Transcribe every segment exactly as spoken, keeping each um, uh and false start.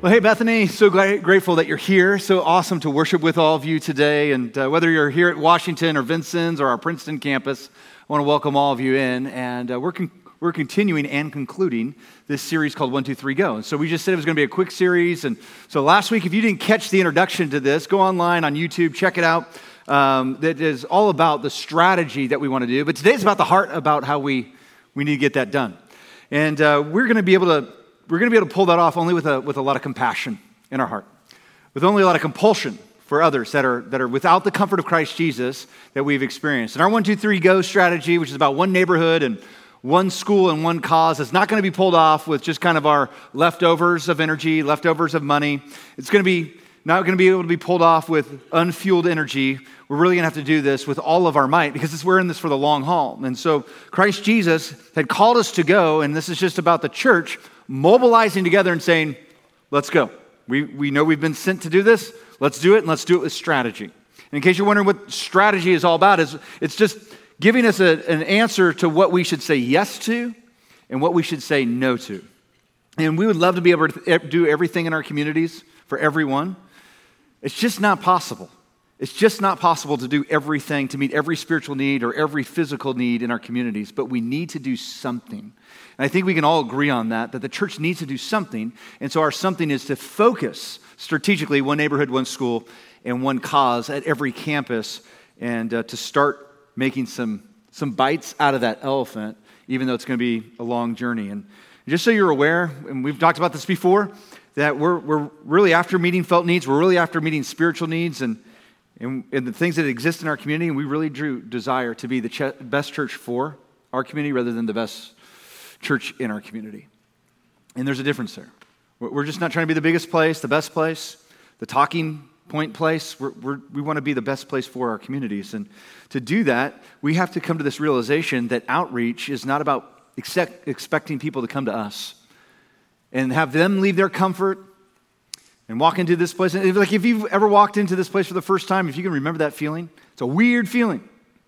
Well, hey, Bethany, so gra- grateful that you're here. So awesome to worship with all of you today. And uh, whether you're here at Washington or Vincennes or our Princeton campus, I want to welcome all of you in. And uh, we're con- we're continuing and concluding this series called One, Two, Three, Go. And so we just said it was going to be a quick series. And so last week, if you didn't catch the introduction to this, go online on YouTube, check it out. Um, that is all about the strategy that we want to do. But today's about the heart, about how we, we need to get that done. And uh, we're going to be able to We're going to be able to pull that off only with a, with a lot of compassion in our heart, with only a lot of compulsion for others that are, that are without the comfort of Christ Jesus that we've experienced. And our one, two, three, go strategy, which is about one neighborhood and one school and one cause, is not going to be pulled off with just kind of our leftovers of energy, leftovers of money. It's going to be not going to be able to be pulled off with unfueled energy. We're really going to have to do this with all of our might because this, we're in this for the long haul. And so Christ Jesus had called us to go, and this is just about the church mobilizing together and saying, let's go. We we know we've been sent to do this. Let's do it, and let's do it with strategy. And in case you're wondering what strategy is all about, is it's just giving us a, an answer to what we should say yes to and what we should say no to. And we would love to be able to do everything in our communities for everyone. It's just not possible. It's just not possible to do everything, to meet every spiritual need or every physical need in our communities, but we need to do something. And I think we can all agree on that, that the church needs to do something. And so our something is to focus strategically one neighborhood, one school, and one cause at every campus, and uh, to start making some, some bites out of that elephant, even though it's going to be a long journey. And just so you're aware, and we've talked about this before, that we're, we're really after meeting felt needs, we're really after meeting spiritual needs, and And, and the things that exist in our community, and we really do desire to be the ch- best church for our community rather than the best church in our community. And there's a difference there. We're just not trying to be the biggest place, the best place, the talking point place. We're, we're, we want to be the best place for our communities. And to do that, we have to come to this realization that outreach is not about expect, expecting people to come to us and have them leave their comfort and walk into this place. And like if you've ever walked into this place for the first time, if you can remember that feeling, it's a weird feeling.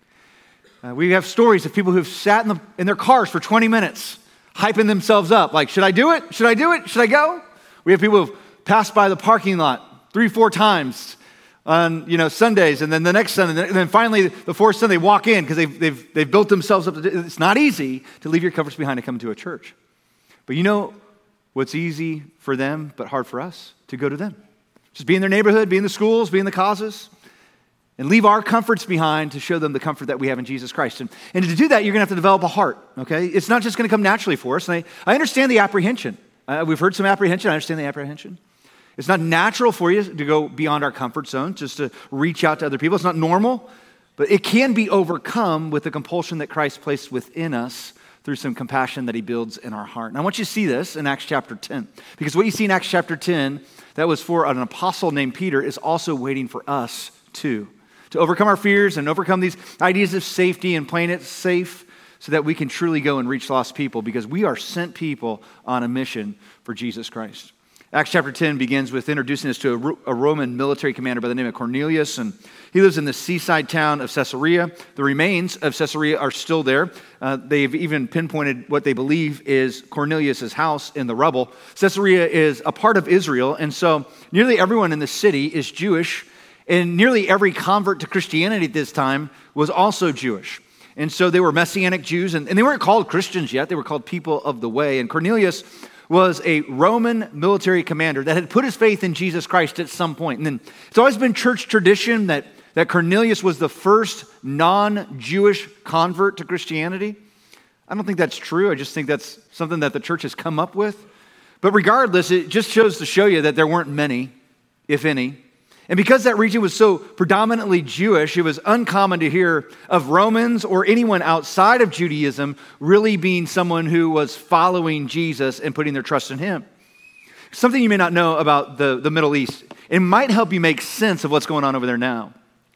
Uh, we have stories of people who've sat in, the, in their cars for twenty minutes, hyping themselves up. Like, should I do it? Should I do it? Should I go? We have people who've passed by the parking lot three, four times on you know Sundays, and then the next Sunday, and then finally the fourth Sunday they walk in because they've, they've, they've built themselves up. To, it's not easy to leave your comforts behind and come to a church. But you know what's easy for them but hard for us? To go to them. Just be in their neighborhood, be in the schools, be in the causes, and leave our comforts behind to show them the comfort that we have in Jesus Christ. And, and to do that, you're going to have to develop a heart, okay? It's not just going to come naturally for us. And I, I understand the apprehension. Uh, we've heard some apprehension. I understand the apprehension. It's not natural for you to go beyond our comfort zone, just to reach out to other people. It's not normal, but it can be overcome with the compulsion that Christ placed within us through some compassion that he builds in our heart. And I want you to see this in Acts chapter ten, because what you see in Acts chapter ten, that was for an apostle named Peter, is also waiting for us too, to overcome our fears and overcome these ideas of safety and playing it safe so that we can truly go and reach lost people, because we are sent people on a mission for Jesus Christ. Acts chapter ten begins with introducing us to a Roman military commander by the name of Cornelius, and he lives in the seaside town of Caesarea. The remains of Caesarea are still there. Uh, they've even pinpointed what they believe is Cornelius' house in the rubble. Caesarea is a part of Israel, and so nearly everyone in the city is Jewish, and nearly every convert to Christianity at this time was also Jewish. And so they were Messianic Jews, and, and they weren't called Christians yet. They were called people of the way. And Cornelius was a Roman military commander that had put his faith in Jesus Christ at some point. And then it's always been church tradition that, that Cornelius was the first non-Jewish convert to Christianity. I don't think that's true. I just think that's something that the church has come up with. But regardless, it just shows to show you that there weren't many, if any. And because that region was so predominantly Jewish, it was uncommon to hear of Romans or anyone outside of Judaism really being someone who was following Jesus and putting their trust in him. Something you may not know about the, the Middle East, it might help you make sense of what's going on over there now,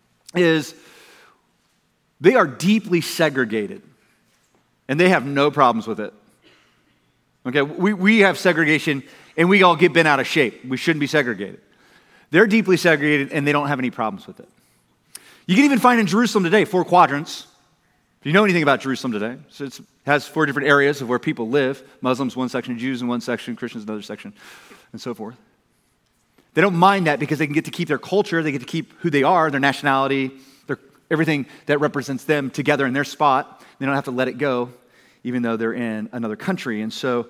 is they are deeply segregated, and they have no problems with it. Okay, we, we have segregation, and we all get bent out of shape. We shouldn't be segregated. They're deeply segregated, and they don't have any problems with it. You can even find in Jerusalem today four quadrants. If you know anything about Jerusalem today, so it has four different areas of where people live. Muslims one section, Jews in one section, Christians another section, and so forth. They don't mind that because they can get to keep their culture, they get to keep who they are, their nationality, their, everything that represents them together in their spot. They don't have to let it go, even though they're in another country. And so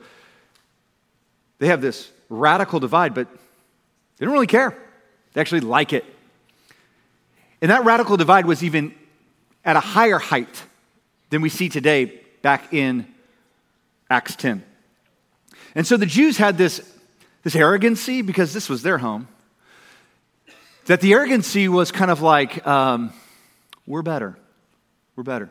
they have this radical divide, but they don't really care. They actually like it. And that radical divide was even at a higher height than we see today back in Acts ten. And so the Jews had this, this arrogancy, because this was their home, that the arrogancy was kind of like, um, we're better. We're better.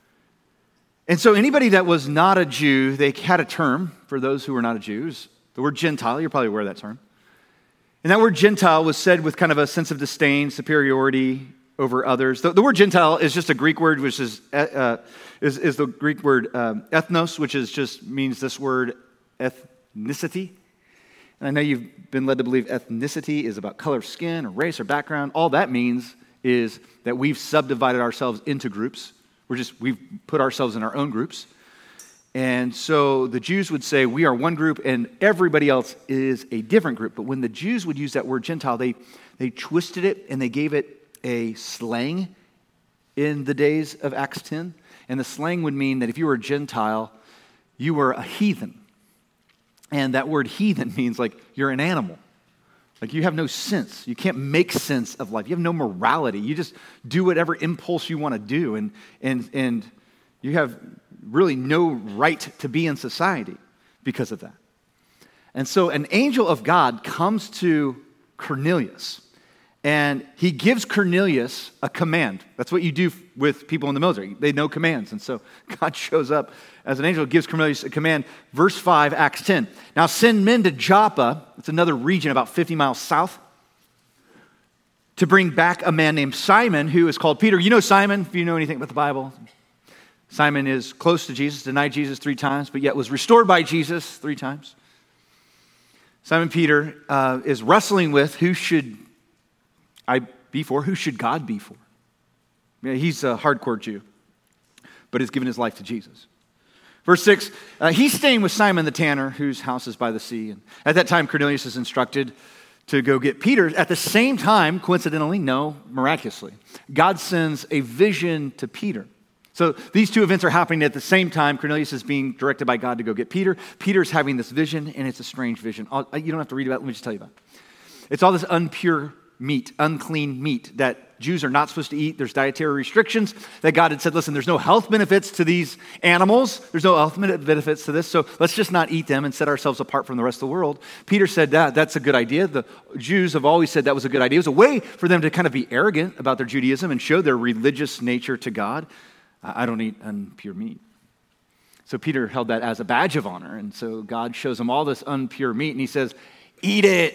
And so anybody that was not a Jew, they had a term for those who were not a Jews. The word Gentile, you're probably aware of that term. And that word Gentile was said with kind of a sense of disdain, superiority over others. The, the word Gentile is just a Greek word, which is uh, is, is the Greek word um, ethnos, which is just means this word ethnicity. And I know you've been led to believe ethnicity is about color of skin or race or background. All that means is that we've subdivided ourselves into groups. We're just, we've put ourselves in our own groups. And so the Jews would say we are one group and everybody else is a different group. But when the Jews would use that word Gentile, they, they twisted it and they gave it a slang in the days of Acts ten. And the slang would mean that if you were a Gentile, you were a heathen. And that word heathen means like you're an animal. Like you have no sense. You can't make sense of life. You have no morality. You just do whatever impulse you want to do. And, and, and you have really no right to be in society because of that. And so an angel of God comes to Cornelius, and he gives Cornelius a command. That's what you do with people in the military. They know commands. And so God shows up as an angel, gives Cornelius a command. Verse five, Acts ten. Now send men to Joppa, it's another region about fifty miles south, to bring back a man named Simon, who is called Peter. You know Simon, if you know anything about the Bible. Simon is close to Jesus, denied Jesus three times, but yet was restored by Jesus three times. Simon Peter uh, is wrestling with who should I be for? Who should God be for? Yeah, he's a hardcore Jew, but has given his life to Jesus. Verse six, uh, he's staying with Simon the tanner, whose house is by the sea. And at that time, Cornelius is instructed to go get Peter. At the same time, coincidentally, no, miraculously, God sends a vision to Peter. So these two events are happening at the same time. Cornelius is being directed by God to go get Peter. Peter's having this vision, and it's a strange vision. I'll, you don't have to read about it. Let me just tell you about it. It's all this impure meat, unclean meat that Jews are not supposed to eat. There's dietary restrictions that God had said, listen, there's no health benefits to these animals. There's no health benefits to this, so let's just not eat them and set ourselves apart from the rest of the world. Peter said, that, that's a good idea. The Jews have always said that was a good idea. It was a way for them to kind of be arrogant about their Judaism and show their religious nature to God. I don't eat impure meat. So Peter held that as a badge of honor, and so God shows him all this impure meat, and he says, eat it.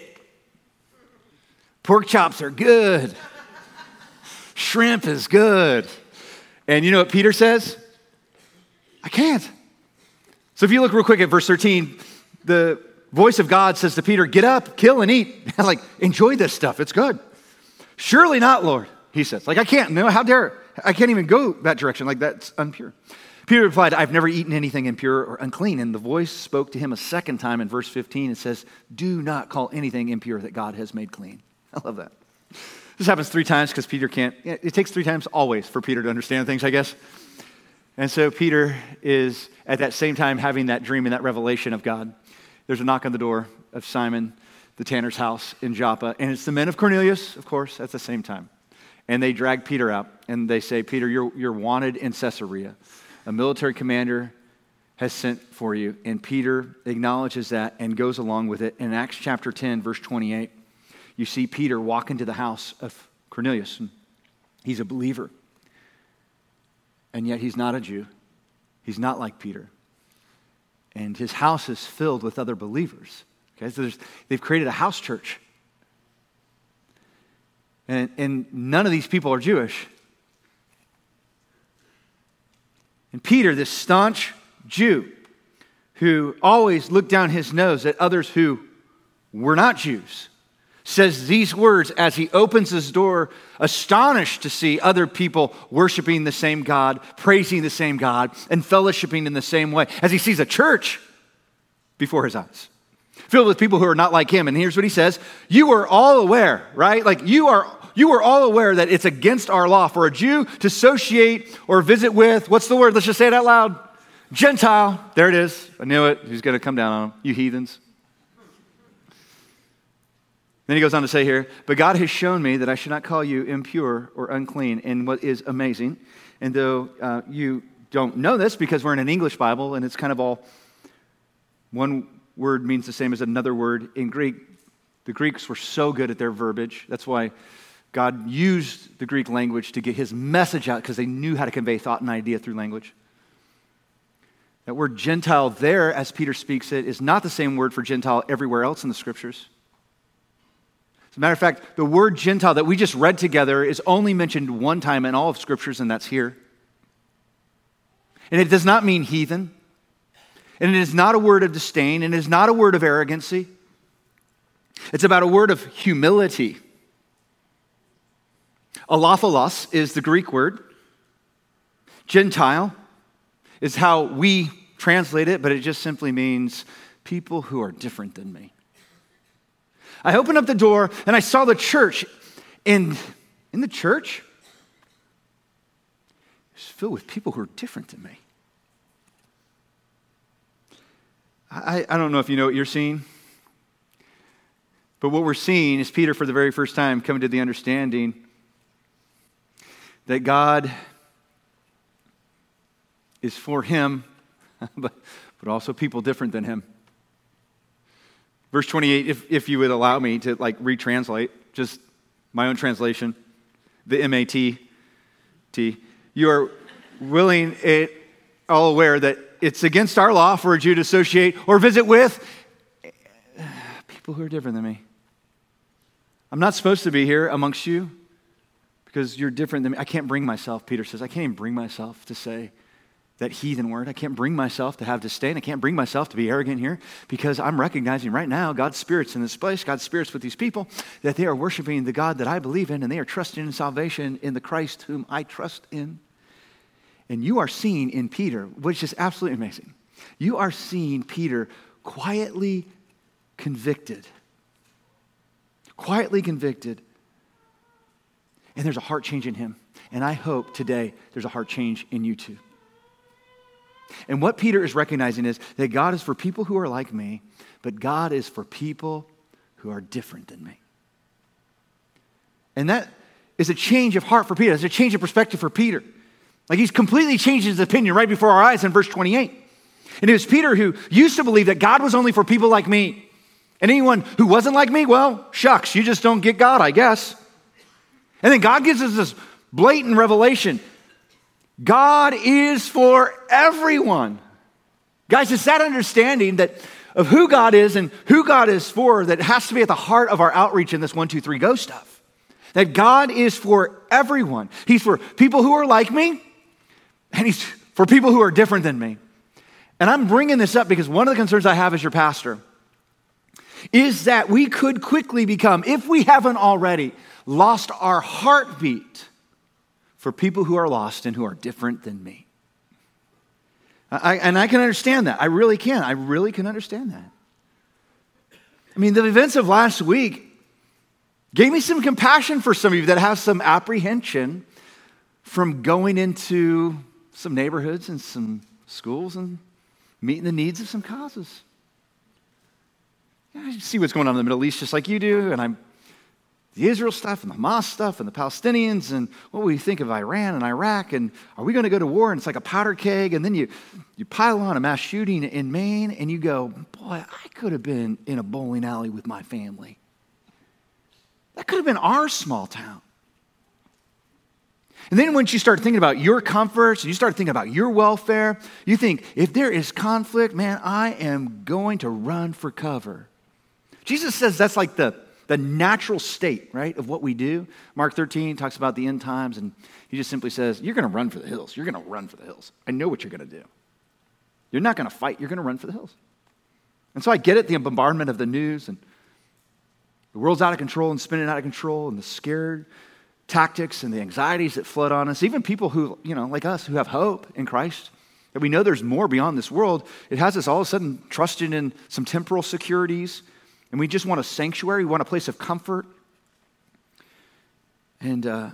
Pork chops are good. Shrimp is good. And you know what Peter says? I can't. So if you look real quick at verse thirteen, the voice of God says to Peter, get up, kill and eat. Like, enjoy this stuff. It's good. Surely not, Lord, he says. Like, I can't. No, how dare I can't even go that direction. Like, that's impure. Peter replied, I've never eaten anything impure or unclean. And the voice spoke to him a second time in verse fifteen. It says, do not call anything impure that God has made clean. I love that. This happens three times because Peter can't. It takes three times always for Peter to understand things, I guess. And so Peter is at that same time having that dream and that revelation of God. There's a knock on the door of Simon, the tanner's house in Joppa. And it's the men of Cornelius, of course, at the same time. And they drag Peter out and they say, Peter, you're, you're wanted in Caesarea. A military commander has sent for you. And Peter acknowledges that and goes along with it. In Acts chapter ten, verse twenty-eight, you see Peter walk into the house of Cornelius. He's a believer. And yet he's not a Jew. He's not like Peter. And his house is filled with other believers. Okay, so there's, they've created a house church. And, and none of these people are Jewish. And Peter, this staunch Jew, who always looked down his nose at others who were not Jews, says these words as he opens his door, astonished to see other people worshiping the same God, praising the same God, and fellowshipping in the same way, as he sees a church before his eyes. Filled with people who are not like him. And here's what he says. You are all aware, right? Like you are you are all aware that it's against our law for a Jew to associate or visit with, what's the word? Let's just say it out loud. Gentile. There it is. I knew it. He's going to come down on them. You heathens. Then he goes on to say here, but God has shown me that I should not call you impure or unclean. And what is amazing, and though uh, you don't know this because we're in an English Bible and it's kind of all one word means the same as another word in Greek. The Greeks were so good at their verbiage. That's why God used the Greek language to get his message out, because they knew how to convey thought and idea through language. That word Gentile there, as Peter speaks it, is not the same word for Gentile everywhere else in the scriptures. As a matter of fact, the word Gentile that we just read together is only mentioned one time in all of scriptures, and that's here. And it does not mean heathen. And it is not a word of disdain, and it is not a word of arrogancy. It's about a word of humility. Alophilos is the Greek word. Gentile is how we translate it, but it just simply means people who are different than me. I opened up the door and I saw the church, and in the church, it's filled with people who are different than me. I, I don't know if you know what you're seeing, but what we're seeing is Peter, for the very first time, coming to the understanding that God is for him, but, but also people different than him. Verse twenty-eight, if, if you would allow me to like retranslate, just my own translation, the M A T T. You are willing, it, all aware that it's against our law for a Jew to associate or visit with people who are different than me. I'm not supposed to be here amongst you because you're different than me. I can't bring myself, Peter says, I can't even bring myself to say that heathen word. I can't bring myself to have disdain. I can't bring myself to be arrogant here because I'm recognizing right now God's Spirit's in this place, God's Spirit's with these people, that they are worshiping the God that I believe in, and they are trusting in salvation in the Christ whom I trust in. And you are seeing in Peter, which is absolutely amazing, you are seeing Peter quietly convicted. Quietly convicted. And there's a heart change in him. And I hope today there's a heart change in you too. And what Peter is recognizing is that God is for people who are like me, but God is for people who are different than me. And that is a change of heart for Peter. It's a change of perspective for Peter. Like he's completely changed his opinion right before our eyes in verse twenty-eight. And it was Peter who used to believe that God was only for people like me. And anyone who wasn't like me, well, shucks, you just don't get God, I guess. And then God gives us this blatant revelation. God is for everyone. Guys, it's that understanding that of who God is and who God is for that has to be at the heart of our outreach in this one, two, three, go stuff. That God is for everyone. He's for people who are like me, and he's for people who are different than me. And I'm bringing this up because one of the concerns I have as your pastor is that we could quickly become, if we haven't already, lost our heartbeat for people who are lost and who are different than me. I, and I can understand that. I really can. I really can understand that. I mean, the events of last week gave me some compassion for some of you that have some apprehension from going into some neighborhoods and some schools and meeting the needs of some causes. I see what's going on in the Middle East just like you do, and I'm the Israel stuff and the Hamas stuff and the Palestinians and what will you think of Iran and Iraq, and are we going to go to war? And it's like a powder keg, and then you, you pile on a mass shooting in Maine and you go, boy, I could have been in a bowling alley with my family. That could have been our small town. And then once you start thinking about your comforts and you start thinking about your welfare, you think, if there is conflict, man, I am going to run for cover. Jesus says that's like the The natural state, right, of what we do. Mark thirteen talks about the end times, and he just simply says, you're going to run for the hills. You're going to run for the hills. I know what you're going to do. You're not going to fight. You're going to run for the hills. And so I get it, the bombardment of the news, and the world's out of control and spinning out of control, and the scared tactics and the anxieties that flood on us. Even people who, you know, like us, who have hope in Christ that we know there's more beyond this world, it has us all of a sudden trusting in some temporal securities, and we just want a sanctuary, we want a place of comfort. And uh,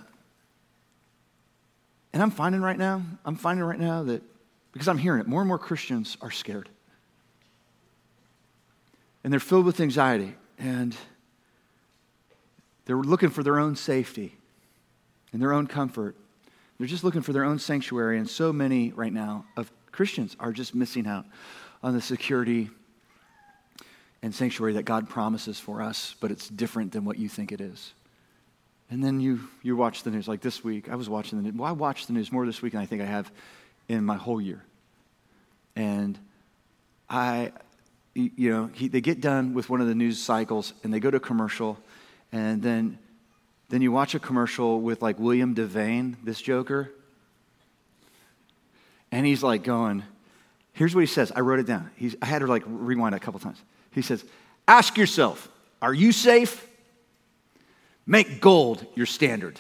and I'm finding right now, I'm finding right now that, because I'm hearing it, more and more Christians are scared. And they're filled with anxiety, and they're looking for their own safety and their own comfort. They're just looking for their own sanctuary, and so many right now of Christians are just missing out on the security and sanctuary that God promises for us, but it's different than what you think it is. And then you you watch the news, like this week, I was watching the news. Well, I watched the news more this week than I think I have in my whole year. And I, you know, he, they get done with one of the news cycles, and they go to commercial, and then Then you watch a commercial with like William Devane, this Joker, and he's like going, here's what he says. I wrote it down. He's, I had to like rewind it a couple times. He says, ask yourself, are you safe? Make gold your standard.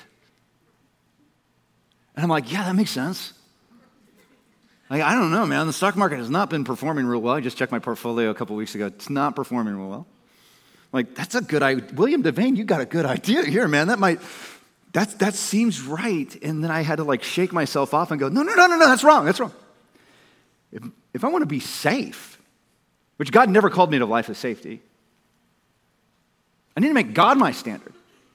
And I'm like, yeah, that makes sense. Like, I don't know, man. The stock market has not been performing real well. I just checked my portfolio a couple weeks ago. It's not performing real well. Like, that's a good idea. William Devane, you got a good idea here, man. That might, that, that seems right. And then I had to like shake myself off and go, no, no, no, no, no, that's wrong, that's wrong. If, if I want to be safe, which God never called me to a life of safety, I need to make God my standard.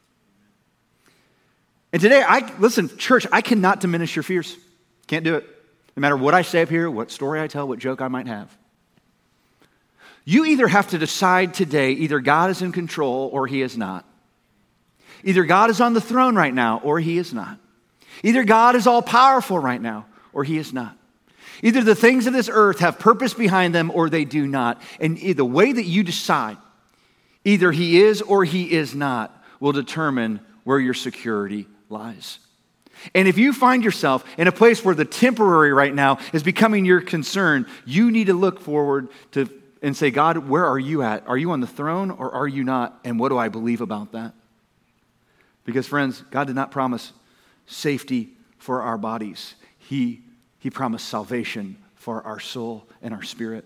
And today, I listen, church, I cannot diminish your fears. Can't do it. No matter what I say up here, what story I tell, what joke I might have. You either have to decide today, either God is in control or he is not. Either God is on the throne right now or he is not. Either God is all powerful right now or he is not. Either the things of this earth have purpose behind them or they do not. And the way that you decide, either he is or he is not, will determine where your security lies. And if you find yourself in a place where the temporary right now is becoming your concern, you need to look forward to and say, God, where are you at? Are you on the throne or are you not? And what do I believe about that? Because friends, God did not promise safety for our bodies. He, he promised salvation for our soul and our spirit.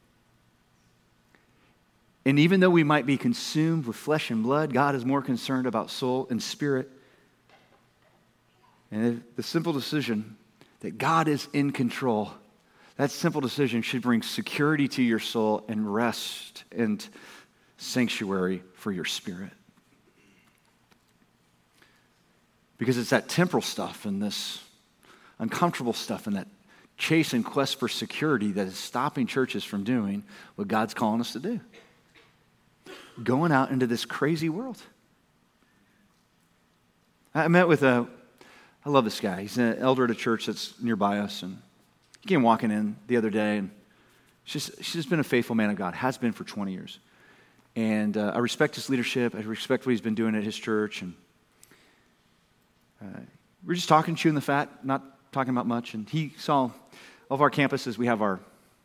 And even though we might be consumed with flesh and blood, God is more concerned about soul and spirit. And the simple decision that God is in control, that simple decision should bring security to your soul and rest and sanctuary for your spirit. Because it's that temporal stuff and this uncomfortable stuff and that chase and quest for security that is stopping churches from doing what God's calling us to do. Going out into this crazy world. I met with a, I love this guy. He's an elder at a church that's nearby us, and he came walking in the other day, and she's just, she's just been a faithful man of God, has been for twenty years. And uh, I respect his leadership. I respect what he's been doing at his church. And uh, we're just talking, chewing the fat, not talking about much. And he saw all of our campuses, we have our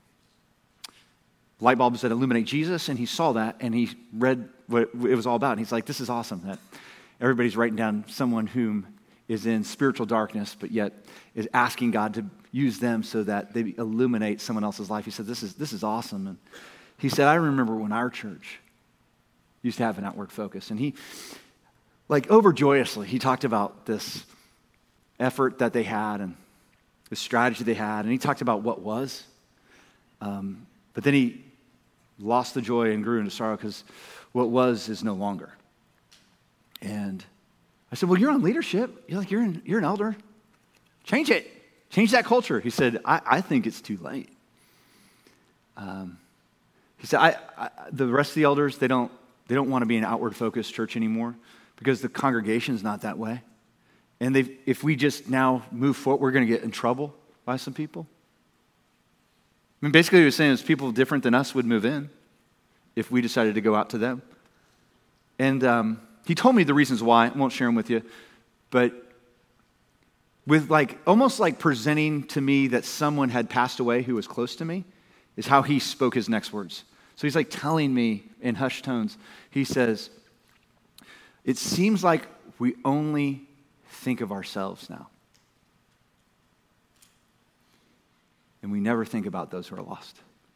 light bulbs that illuminate Jesus, and he saw that, and he read what it was all about. And he's like, this is awesome that everybody's writing down someone whom is in spiritual darkness, but yet is asking God to use them so that they illuminate someone else's life. He said, this is this is awesome. And he said, I remember when our church used to have an outward focus. And he, like overjoyously, he talked about this effort that they had and the strategy they had. And he talked about what was. Um, but then he lost the joy and grew into sorrow because what was is no longer. And I said, well, you're on leadership. You're like, you're an, you're an elder. Change it. Change that culture. He said, I, I think it's too late. Um, he said, I, I, the rest of the elders, they don't, they don't want to be an outward-focused church anymore because the congregation's not that way. And they, if we just now move forward, we're going to get in trouble by some people. I mean, basically, he was saying is people different than us would move in if we decided to go out to them. And um, he told me the reasons why. I won't share them with you. But with like, almost like presenting to me that someone had passed away who was close to me is how he spoke his next words. So he's like telling me in hushed tones, he says, it seems like we only think of ourselves now. and we never think about those who are lost.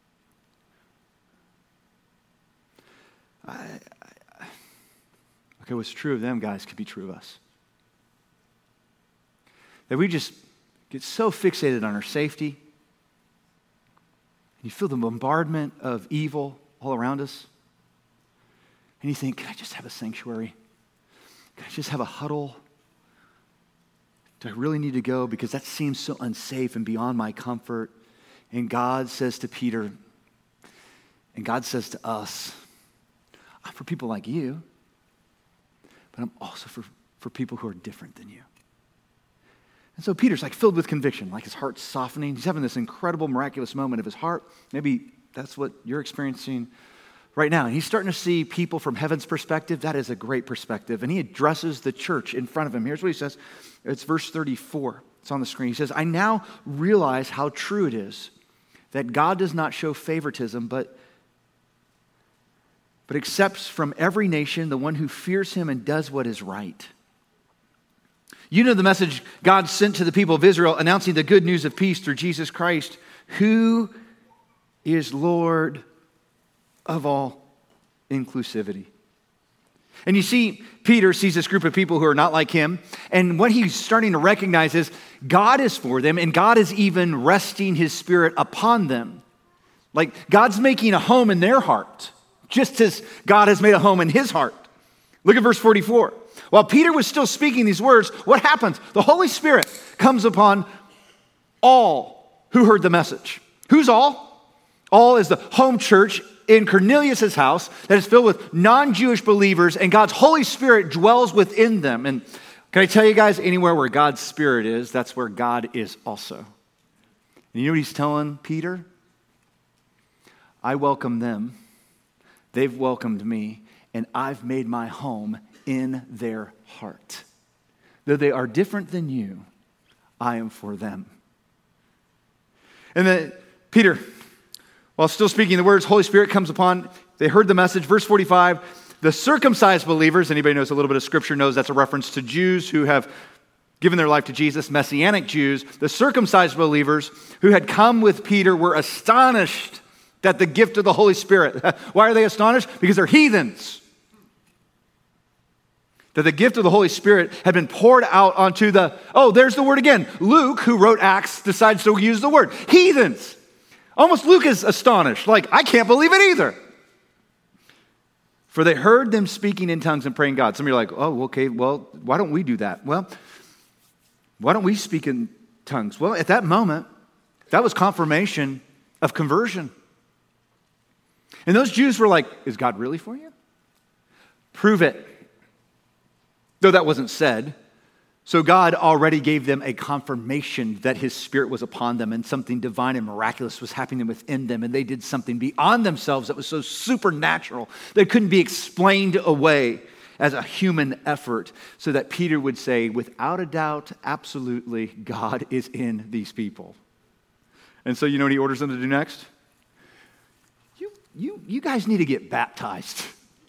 I, I, okay, what's true of them, guys, could be true of us. That we just get so fixated on our safety. You feel the bombardment of evil all around us. And you think, can I just have a sanctuary? Can I just have a huddle? Do I really need to go? Because that seems so unsafe and beyond my comfort. And God says to Peter, and God says to us, I'm for people like you, but I'm also for, for people who are different than you. And so Peter's like filled with conviction, like his heart's softening. He's having this incredible, miraculous moment of his heart. Maybe that's what you're experiencing right now. And he's starting to see people from heaven's perspective. That is a great perspective. And he addresses the church in front of him. Here's what he says. It's verse thirty-four. It's on the screen. He says, I now realize how true it is that God does not show favoritism, but, but accepts from every nation the one who fears him and does what is right. You know the message God sent to the people of Israel, announcing the good news of peace through Jesus Christ, who is Lord of all inclusivity. And you see, Peter sees this group of people who are not like him, and what he's starting to recognize is God is for them, and God is even resting his Spirit upon them. Like God's making a home in their heart, just as God has made a home in his heart. Look at verse forty-four. While Peter was still speaking these words, what happens? The Holy Spirit comes upon all who heard the message. Who's all? All is the home church in Cornelius' house that is filled with non-Jewish believers, and God's Holy Spirit dwells within them. And can I tell you guys, anywhere where God's Spirit is, that's where God is also. And you know what he's telling Peter? I welcome them. They've welcomed me, and I've made my home in their heart. Though they are different than you, I am for them. And then Peter, while still speaking the words, Holy Spirit comes upon, they heard the message. Verse forty-five, the circumcised believers, anybody knows a little bit of scripture knows that's a reference to Jews who have given their life to Jesus, Messianic Jews. The circumcised believers who had come with Peter were astonished that the gift of the Holy Spirit. Why are they astonished? Because they're heathens. That the gift of the Holy Spirit had been poured out onto the, oh, there's the word again. Luke, who wrote Acts, decides to use the word. Heathens. Almost Luke is astonished. Like, I can't believe it either. For they heard them speaking in tongues and praying God. Some of you are like, oh, okay, well, why don't we do that? Well, why don't we speak in tongues? Well, at that moment, that was confirmation of conversion. And those Jews were like, is God really for you? Prove it. Though that wasn't said. So God already gave them a confirmation that his Spirit was upon them and something divine and miraculous was happening within them. And they did something beyond themselves that was so supernatural that it couldn't be explained away as a human effort. So that Peter would say, without a doubt, absolutely, God is in these people. And so you know what he orders them to do next? You, you, you guys need to get baptized.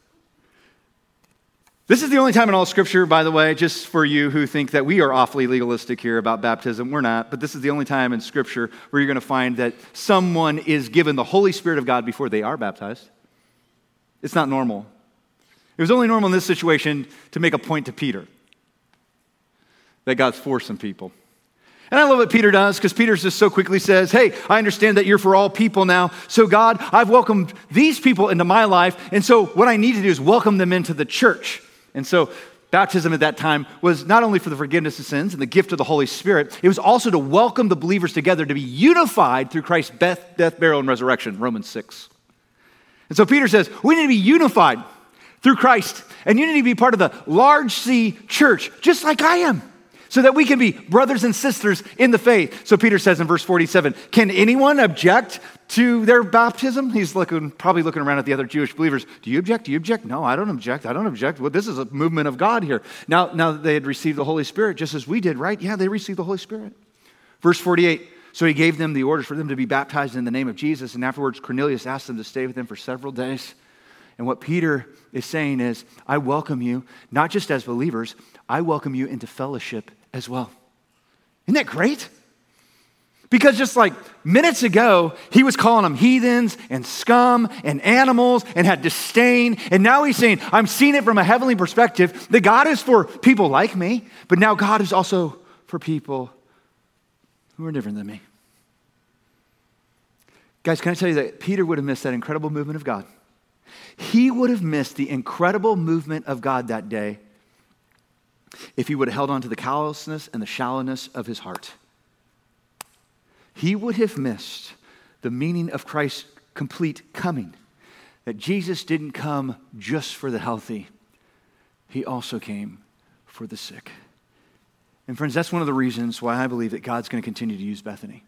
This is the only time in all Scripture, by the way, just for you who think that we are awfully legalistic here about baptism. We're not, but this is the only time in Scripture where you're going to find that someone is given the Holy Spirit of God before they are baptized. It's not normal. It was only normal in this situation to make a point to Peter that God's for some people. And I love what Peter does because Peter just so quickly says, hey, I understand that you're for all people now. So God, I've welcomed these people into my life. And so what I need to do is welcome them into the church. And so baptism at that time was not only for the forgiveness of sins and the gift of the Holy Spirit, it was also to welcome the believers together to be unified through Christ's death, death, burial, and resurrection, Romans six. And so Peter says, we need to be unified through Christ, and you need to be part of the large C church, just like I am, so that we can be brothers and sisters in the faith. So Peter says in verse forty-seven, can anyone object to their baptism? He's looking, probably looking around at the other Jewish believers. Do you object? Do you object? No, I don't object. I don't object. Well, this is a movement of God here. Now, now that they had received the Holy Spirit, just as we did, right? Yeah, they received the Holy Spirit. Verse forty-eight, so he gave them the orders for them to be baptized in the name of Jesus, and afterwards Cornelius asked them to stay with him for several days. And what Peter is saying is, I welcome you, not just as believers, I welcome you into fellowship as well. Isn't that great? Because just like minutes ago, he was calling them heathens and scum and animals and had disdain. And now he's saying, I'm seeing it from a heavenly perspective, that God is for people like me, but now God is also for people who are different than me. Guys, can I tell you that Peter would have missed that incredible movement of God? He would have missed the incredible movement of God that day if he would have held on to the callousness and the shallowness of his heart. He would have missed the meaning of Christ's complete coming, that Jesus didn't come just for the healthy. He also came for the sick. And friends, that's one of the reasons why I believe that God's going to continue to use Bethany.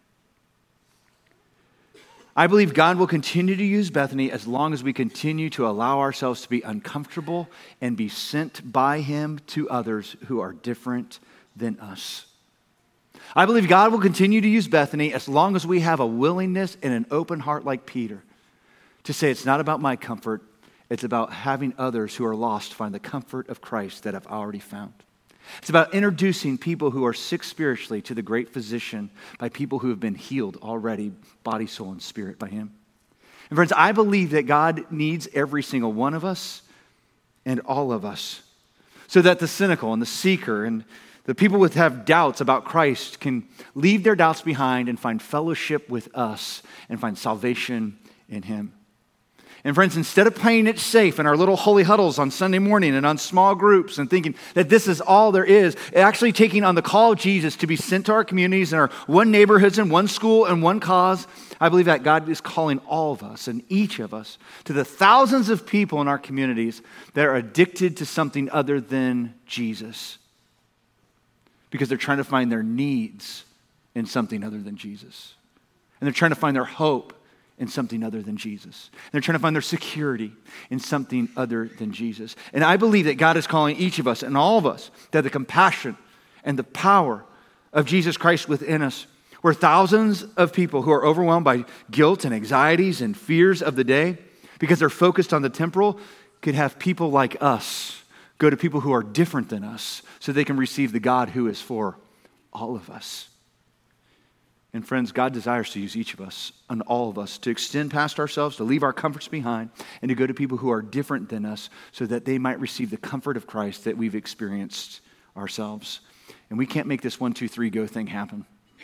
I believe God will continue to use Bethany as long as we continue to allow ourselves to be uncomfortable and be sent by him to others who are different than us. I believe God will continue to use Bethany as long as we have a willingness and an open heart like Peter to say it's not about my comfort, it's about having others who are lost find the comfort of Christ that I've already found. It's about introducing people who are sick spiritually to the great physician by people who have been healed already, body, soul, and spirit by him. And friends, I believe that God needs every single one of us and all of us so that the cynical and the seeker and the people who have doubts about Christ can leave their doubts behind and find fellowship with us and find salvation in him. And friends, instead of playing it safe in our little holy huddles on Sunday morning and on small groups and thinking that this is all there is, actually taking on the call of Jesus to be sent to our communities and our one neighborhoods and one school and one cause, I believe that God is calling all of us and each of us to the thousands of people in our communities that are addicted to something other than Jesus, because they're trying to find their needs in something other than Jesus. And they're trying to find their hope in something other than Jesus. And they're trying to find their security in something other than Jesus. And I believe that God is calling each of us and all of us to have the compassion and the power of Jesus Christ within us, where thousands of people who are overwhelmed by guilt and anxieties and fears of the day, because they're focused on the temporal, could have people like us go to people who are different than us so they can receive the God who is for all of us. And friends, God desires to use each of us and all of us to extend past ourselves, to leave our comforts behind, and to go to people who are different than us so that they might receive the comfort of Christ that we've experienced ourselves. And we can't make this one, two, three, go thing happen.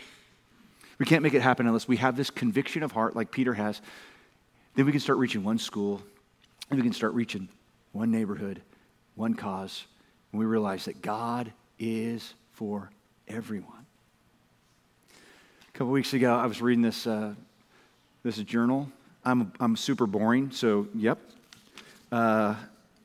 We can't make it happen unless we have this conviction of heart like Peter has. Then we can start reaching one school, and we can start reaching one neighborhood, one cause, and we realize that God is for everyone. A couple weeks ago, I was reading this uh, this journal. I'm I'm super boring, so yep. Uh,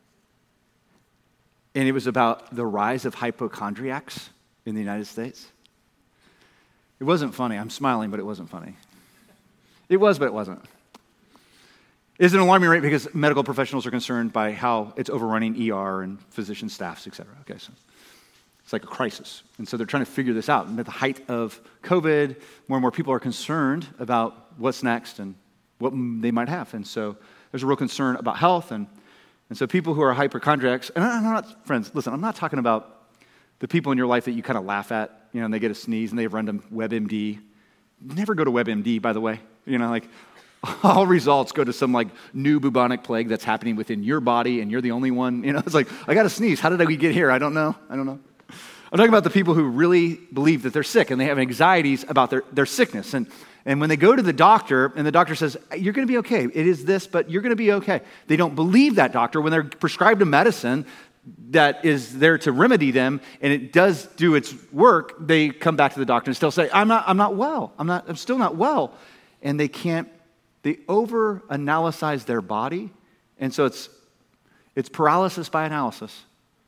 and it was about the rise of hypochondriacs in the United States. It wasn't funny. I'm smiling, but it wasn't funny. It was, but it wasn't. It's an alarming rate because medical professionals are concerned by how it's overrunning E R and physician staffs, et cetera. Okay, so it's like a crisis. And so they're trying to figure this out. And at the height of COVID, more and more people are concerned about what's next and what they might have. And so there's a real concern about health. And, and so people who are hypochondriacs, and I'm not, friends, listen, I'm not talking about the people in your life that you kind of laugh at, you know, and they get a sneeze and they run to WebMD. Never go to WebMD, by the way. You know, like, all results go to some like new bubonic plague that's happening within your body and you're the only one. You know, it's like, I got to sneeze. How did we get here? I don't know. I don't know. I'm talking about the people who really believe that they're sick and they have anxieties about their, their sickness. And, and when they go to the doctor and the doctor says, you're going to be okay. It is this, but you're going to be okay. They don't believe that doctor when they're prescribed a medicine that is there to remedy them and it does do its work. They come back to the doctor and still say, I'm not, I'm not well. I'm not, I'm still not well. And they can't, they over-analyze their body, and so it's it's paralysis by analysis.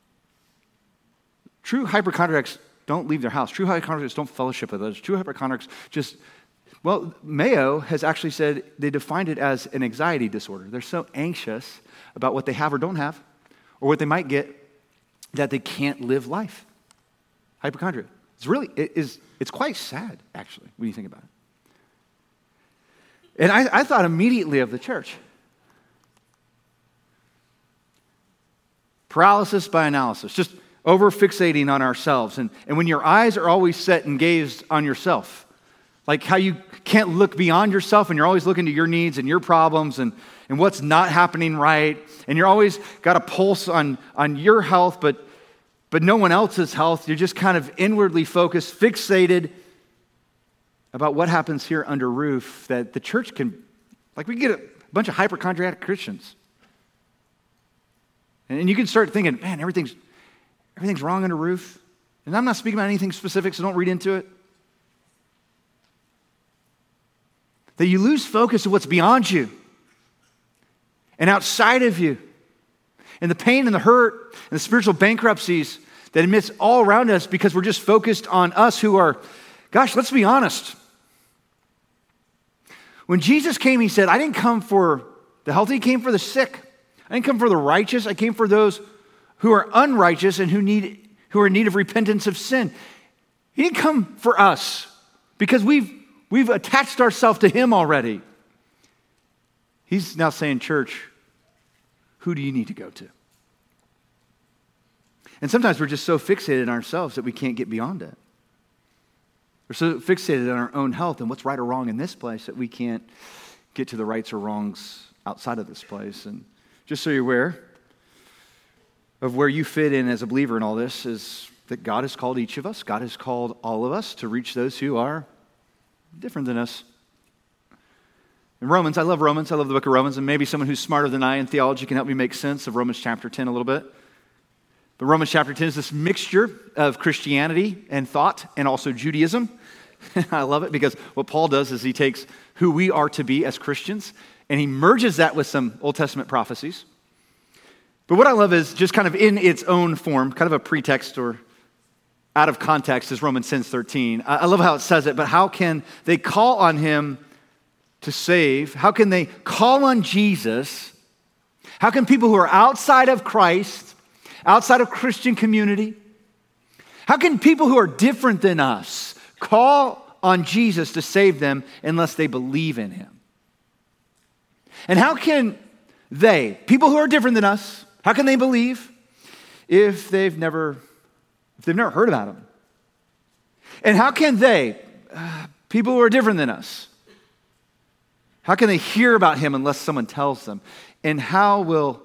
True hypochondriacs don't leave their house. True hypochondriacs don't fellowship with others. True hypochondriacs just, well, Mayo has actually said they defined it as an anxiety disorder. They're so anxious about what they have or don't have, or what they might get, that they can't live life. Hypochondria. It's really, it is, it's quite sad, actually, when you think about it. And I, I thought immediately of the church. Paralysis by analysis, just over-fixating on ourselves. And, and when your eyes are always set and gazed on yourself, Like how you can't look beyond yourself and you're always looking to your needs and your problems and, and what's not happening right. And you're always got a pulse on, on your health, but, but no one else's health. You're just kind of inwardly focused, fixated about what happens here under roof, that the church can, like we get a bunch of hypochondriac Christians. And, and you can start thinking, man, everything's, everything's wrong under roof. And I'm not speaking about anything specific, so don't read into it. That you lose focus of what's beyond you and outside of you, and the pain and the hurt and the spiritual bankruptcies that admits all around us because we're just focused on us who are, gosh, let's be honest. When Jesus came, he said, I didn't come for the healthy, he came for the sick. I didn't come for the righteous, I came for those who are unrighteous and who need who are in need of repentance of sin. He didn't come for us because we've We've attached ourselves to him already. He's now saying, church, who do you need to go to? And sometimes we're just so fixated on ourselves that we can't get beyond it. We're so fixated on our own health and what's right or wrong in this place that we can't get to the rights or wrongs outside of this place. And just so you're aware of where you fit in as a believer in all this is that God has called each of us, God has called all of us to reach those who are different than us. In Romans, I love Romans, I love the book of Romans, and maybe someone who's smarter than I in theology can help me make sense of Romans chapter ten a little bit. But Romans chapter ten is this mixture of Christianity and thought and also Judaism. I love it because what Paul does is he takes who we are to be as Christians and he merges that with some Old Testament prophecies. But what I love is just kind of in its own form, kind of a pretext or out of context is Romans ten thirteen. I love how it says it, but how can they call on him to save? How can they call on Jesus? How can people who are outside of Christ, outside of Christian community, how can people who are different than us call on Jesus to save them unless they believe in him? And how can they, people who are different than us, how can they believe if they've never If they've never heard about him? And how can they, uh, people who are different than us, how can they hear about him unless someone tells them? And how will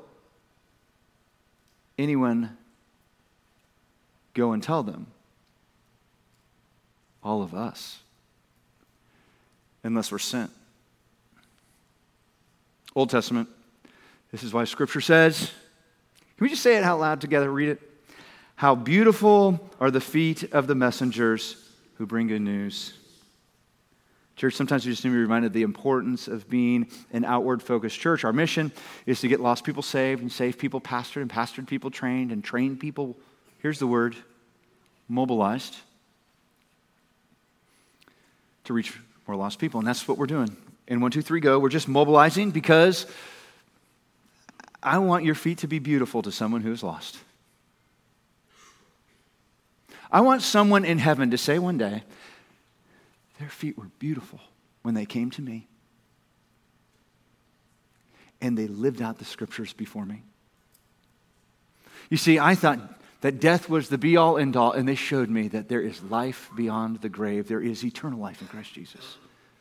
anyone go and tell them? All of us, unless we're sent. Old Testament, this is why Scripture says, can we just say it out loud together, read it? How beautiful are the feet of the messengers who bring good news. Church, sometimes we just need to be reminded of the importance of being an outward-focused church. Our mission is to get lost people saved and saved people pastored and pastored people trained and trained people, here's the word, mobilized to reach more lost people. And that's what we're doing. In one, two, three, go. We're just mobilizing because I want your feet to be beautiful to someone who is lost. I want someone in heaven to say one day, their feet were beautiful when they came to me. And they lived out the scriptures before me. You see, I thought that death was the be-all, end-all, and they showed me that there is life beyond the grave. There is eternal life in Christ Jesus.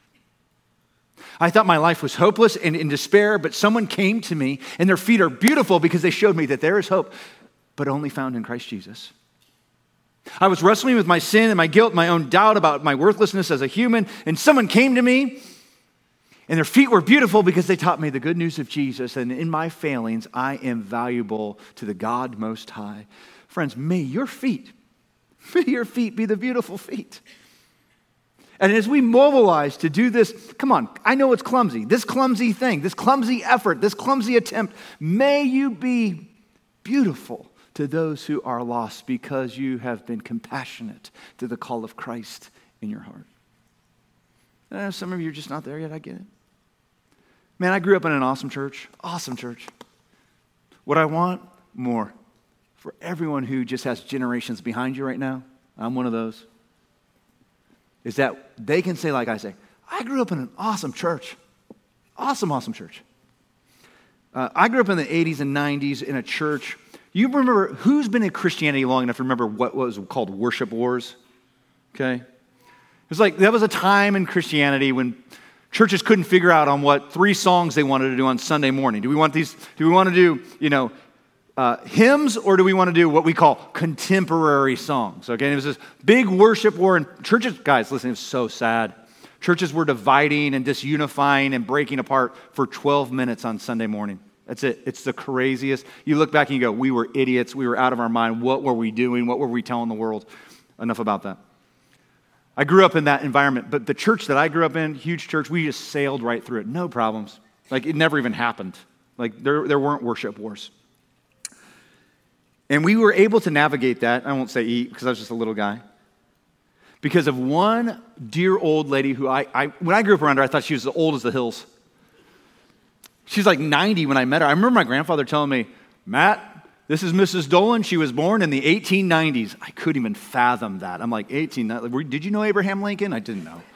I thought my life was hopeless and in despair, but someone came to me, and their feet are beautiful because they showed me that there is hope, but only found in Christ Jesus. I was wrestling with my sin and my guilt, my own doubt about my worthlessness as a human, and someone came to me, and their feet were beautiful because they taught me the good news of Jesus, and in my failings, I am valuable to the God Most High. Friends, may your feet, may your feet be the beautiful feet. And as we mobilize to do this, come on, I know it's clumsy, this clumsy thing, this clumsy effort, this clumsy attempt, may you be beautiful to those who are lost because you have been compassionate to the call of Christ in your heart. I know some of you are just not there yet, I get it. Man, I grew up in an awesome church, awesome church. What I want more for everyone who just has generations behind you right now, I'm one of those, is that they can say like I say, I grew up in an awesome church, awesome, awesome church. Uh, I grew up in the eighties and nineties in a church. You remember, who's been in Christianity long enough to remember what was called worship wars? Okay? was like, that was a time in Christianity when churches couldn't figure out on what three songs they wanted to do on Sunday morning. Do we want these, do we want to do, you know, uh, hymns, or do we want to do what we call contemporary songs? Okay, and it was this big worship war, and churches, guys, listen, it was so sad. Churches were dividing and disunifying and breaking apart for twelve minutes on Sunday morning. That's it. It's the craziest. You look back and you go, we were idiots. We were out of our mind. What were we doing? What were we telling the world? Enough about that. I grew up in that environment, but the church that I grew up in, huge church, we just sailed right through it. No problems. Like, it never even happened. Like, there, there weren't worship wars. And we were able to navigate that. I won't say eat, because I was just a little guy. Because of one dear old lady who I, I when I grew up around her, I thought she was as old as the hills. She's like ninety when I met her. I remember my grandfather telling me, Matt, this is Missus Dolan. She was born in the eighteen nineties. I couldn't even fathom that. I'm like, eighteen, did you know Abraham Lincoln? I didn't know.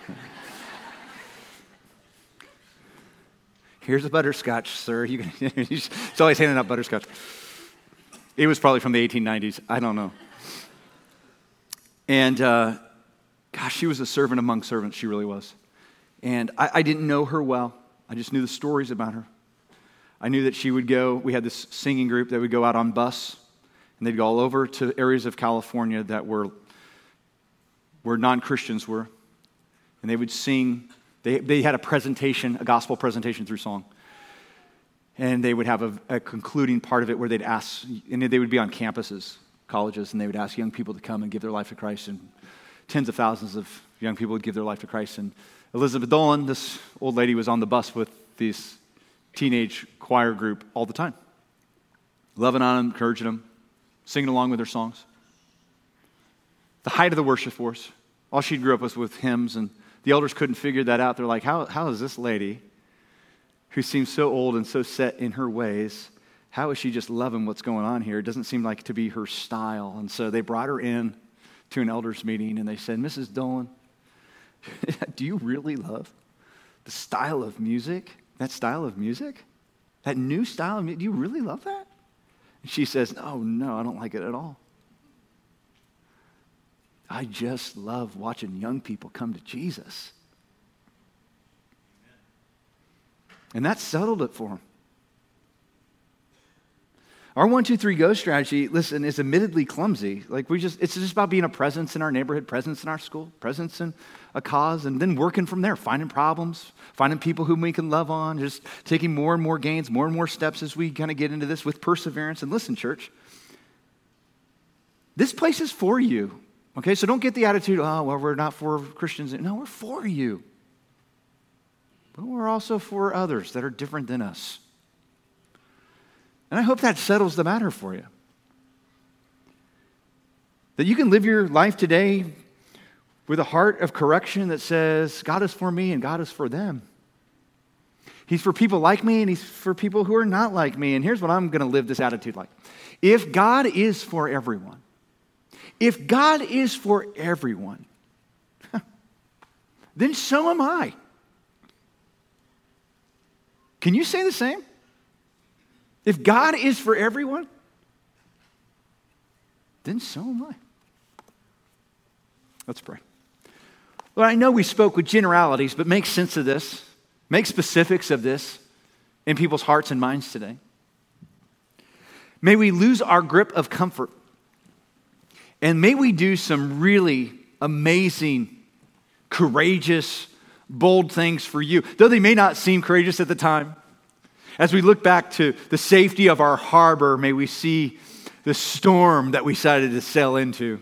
Here's a butterscotch, sir. You can, he's always handing out butterscotch. It was probably from the eighteen nineties. I don't know. And uh, gosh, she was a servant among servants. She really was. And I, I didn't know her well. I just knew the stories about her. I knew that she would go, we had this singing group that would go out on bus, and they'd go all over to areas of California that were where non-Christians were, and they would sing. They, they had a presentation, a gospel presentation through song, and they would have a, a concluding part of it where they'd ask, and they would be on campuses, colleges, and they would ask young people to come and give their life to Christ, and tens of thousands of young people would give their life to Christ. And Elizabeth Dolan, this old lady, was on the bus with these teenage choir group all the time, loving on them, encouraging them, singing along with their songs. The height of the worship force, all she grew up was with hymns, and the elders couldn't figure that out. They're like, how, how is this lady, who seems so old and so set in her ways, how is she just loving what's going on here? It doesn't seem like to be her style. And so they brought her in to an elders meeting, and they said, Missus Dolan, do you really love the style of music? That style of music? That new style of music? Do you really love that? And she says, oh, no, I don't like it at all. I just love watching young people come to Jesus. And that settled it for him. Our one, two, three, go strategy, listen, is admittedly clumsy. Like we just, it's just about being a presence in our neighborhood, presence in our school, presence in a cause, and then working from there, finding problems, finding people whom we can love on, just taking more and more gains, more and more steps as we kind of get into this with perseverance. And listen, church, this place is for you. Okay, so don't get the attitude, oh, well, we're not for Christians. No, we're for you. But we're also for others that are different than us. And I hope that settles the matter for you. That you can live your life today with a heart of correction that says, God is for me and God is for them. He's for people like me and he's for people who are not like me. And here's what I'm going to live this attitude like. If God is for everyone, if God is for everyone, then so am I. Can you say the same? If God is for everyone, then so am I. Let's pray. Lord, I know we spoke with generalities, but make sense of this. Make specifics of this in people's hearts and minds today. May we lose our grip of comfort. And may we do some really amazing, courageous, bold things for you, though they may not seem courageous at the time. As we look back to the safety of our harbor, may we see the storm that we decided to sail into.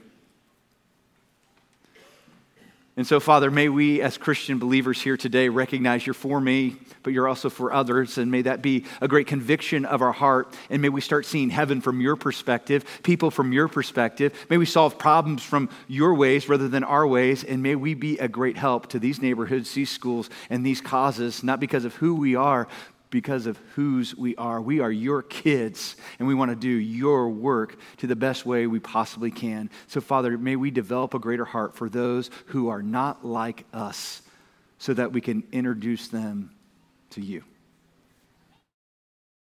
And so, Father, may we as Christian believers here today recognize you're for me, but you're also for others, and may that be a great conviction of our heart, and may we start seeing heaven from your perspective, people from your perspective. May we solve problems from your ways rather than our ways, and may we be a great help to these neighborhoods, these schools, and these causes, not because of who we are, because of whose we are. We are your kids, and we want to do your work to the best way we possibly can. So, Father, may we develop a greater heart for those who are not like us so that we can introduce them to you.